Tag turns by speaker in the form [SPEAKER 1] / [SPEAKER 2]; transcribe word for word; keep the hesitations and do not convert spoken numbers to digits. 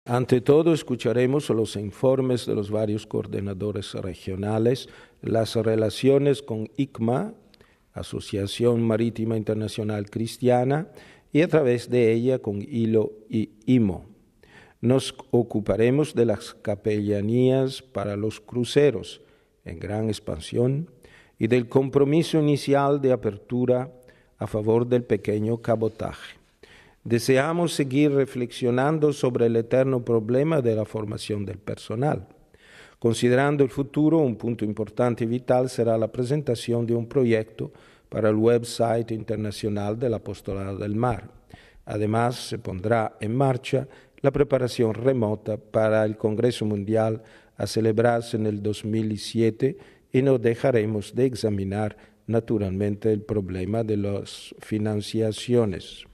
[SPEAKER 1] Ante todo, escucharemos los informes de los varios coordinadores regionales, las relaciones con I C M A, Asociación Marítima Internacional Cristiana, y a través de ella con I L O y I M O. Nos ocuparemos de las capellanías para los cruceros, en gran expansión, y del compromiso inicial de apertura a favor del pequeño cabotaje. Deseamos seguir reflexionando sobre el eterno problema de la formación del personal. Considerando el futuro, un punto importante y vital será la presentación de un proyecto para el website internacional del Apostolado del Mar. Además, se pondrá en marcha la preparación remota para el Congreso Mundial a celebrarse en el dos mil siete y no dejaremos de examinar naturalmente el problema de las financiaciones.